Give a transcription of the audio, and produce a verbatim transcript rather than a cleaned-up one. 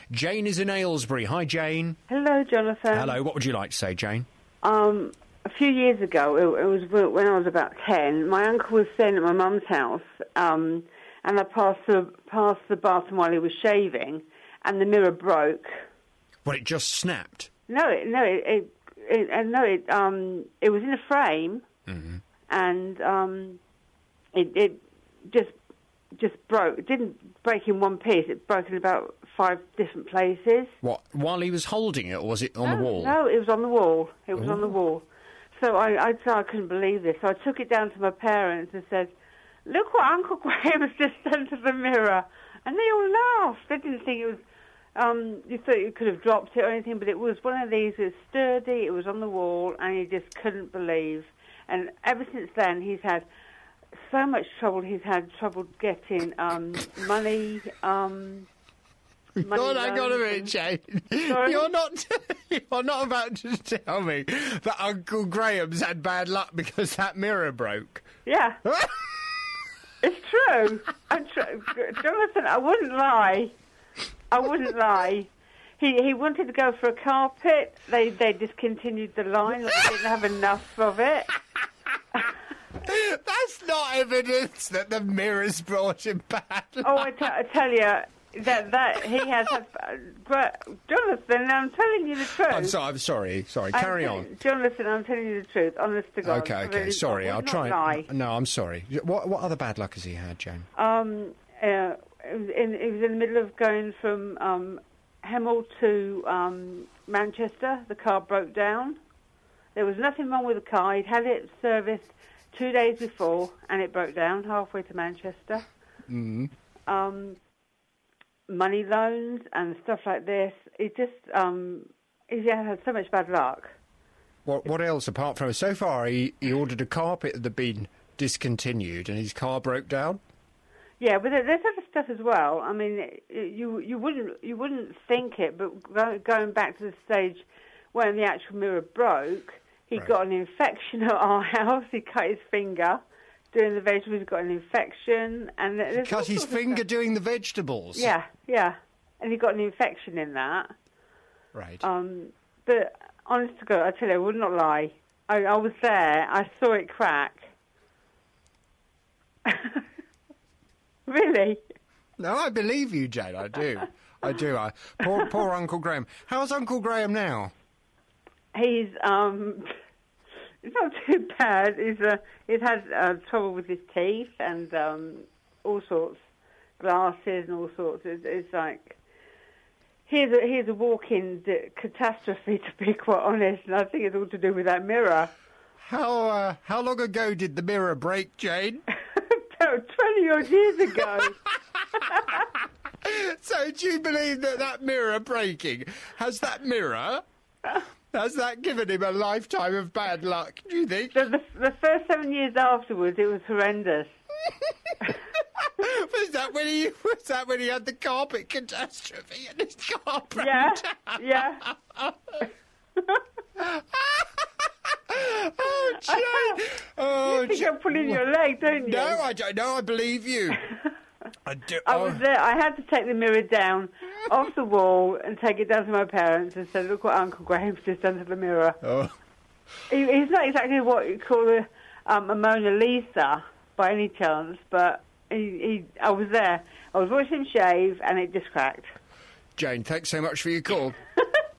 Jane is in Aylesbury. Hi, Jane. Hello, Jonathan. Hello. What would you like to say, Jane? Um, a few years ago, it, it was when I was about ten, my uncle was staying at my mum's house, um, and I passed the, passed the bathroom while he was shaving, and the mirror broke. Well, it just snapped. No, it, no, it, it, it uh, no, it, um, it was in a frame, mm-hmm. and um, it, it just just broke. It didn't break in one piece. It broke in about five different places. What? While he was holding it, or was it on no, the wall? No, it was on the wall. It was Ooh. on the wall. So I, I, I couldn't believe this. So I took it down to my parents and said, "Look what Uncle Graham has just done to the mirror." And they all laughed. They didn't think it was. Um, you thought you could have dropped it or anything, but it was one of these. It was sturdy. It was on the wall, and he just couldn't believe. And ever since then, he's had so much trouble. He's had trouble getting um, money. Um, money God, hang on a minute, and... Jane. Sorry? You're not. You're not about to tell me that Uncle Graham's had bad luck because that mirror broke. Yeah, it's true. I'm tr- Jonathan, I wouldn't lie. I wouldn't lie. He he wanted to go for a carpet. They they discontinued the line. Or they didn't have enough of it. That's not evidence that the mirror's brought him bad luck. Oh, I, t- I tell you that that he has had. But Jonathan, I'm telling you the truth. I'm sorry. I'm sorry. Sorry. I'm Carry t- on. Jonathan. I'm telling you the truth. Honest to God. Okay. I Okay. really- Sorry. I I'll would try. not lie. No, I'm sorry. What what other bad luck has he had, Jane? Um. Uh, it was in it was in the middle of going from um, Hemel to um, Manchester. The car broke down. There was nothing wrong with the car. He'd had it serviced two days before, and it broke down halfway to Manchester. Mm. Um, money loans and stuff like this. It just um, he's had so much bad luck. What what else apart from so far? He he ordered a carpet that had been discontinued, and his car broke down. Yeah, but there's other stuff as well. I mean, you you wouldn't you wouldn't think it, but going back to the stage when the actual mirror broke, he Right. got an infection at our house. He cut his finger doing the vegetables. He got an infection, and there's all Cut his sorts of finger stuff. doing the vegetables. Yeah, yeah, and he got an infection in that. Right. Um, but honest to God, I tell you, I would not lie. I, I was there. I saw it crack. Really? No, I believe you, Jane. I do. I do. I, poor, poor Uncle Graham. How's Uncle Graham now? He's um, it's not too bad. He's uh, he's had uh, trouble with his teeth and um, all sorts, glasses and all sorts. It's, it's like he's a, he's a walking d- catastrophe, to be quite honest. And I think it's all to do with that mirror. How uh, how long ago did the mirror break, Jane? About twenty odd years ago. So do you believe that that mirror breaking, has that mirror, has that given him a lifetime of bad luck, do you think? The, the, the first seven years afterwards, it was horrendous. Was that when he was that when he had the carpet catastrophe and his car broke Yeah, down? yeah. Oh, Jane! Oh, You think Jane. I'm pulling your leg, don't you? No, I don't know. I believe you. I do. I oh. was there. I had to take the mirror down off the wall and take it down to my parents and say, "Look what Uncle Graham's just done to the mirror." Oh. He, he's not exactly what you call a, um, a Mona Lisa by any chance, but he, he. I was there. I was watching him shave, and it just cracked. Jane, thanks so much for your call.